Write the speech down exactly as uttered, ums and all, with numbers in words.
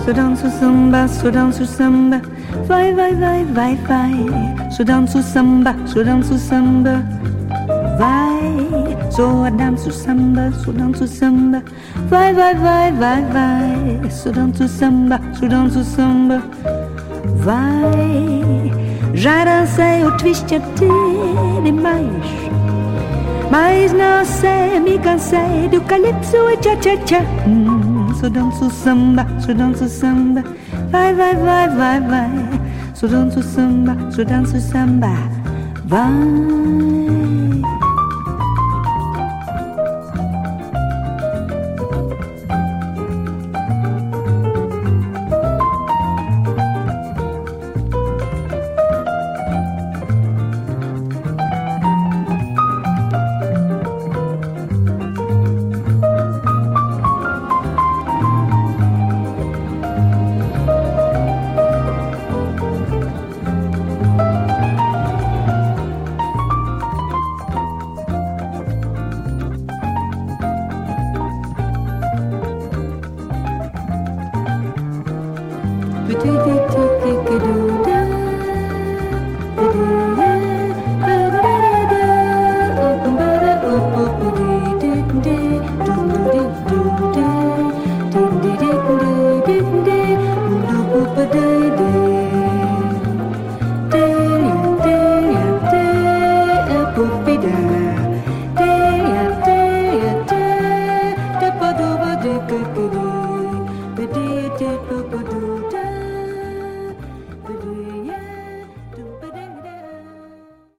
só danço samba, só danço samba. Vai, vai, vai, vai, vai. Só danço samba, só danço samba. Vai, só danço samba, só danço samba. Vai, vai, vai, vai, vai. Só danço samba, só danço samba. Vai, já dancei o twist até demais, mas não sei, me cansei do calypso e cha-cha-cha. hum, Só danço samba, só danço samba. Vai, vai, vai, vai, vai. Só danço samba, só danço samba. Vai. Ba-dee-dee-boo-boo-doo.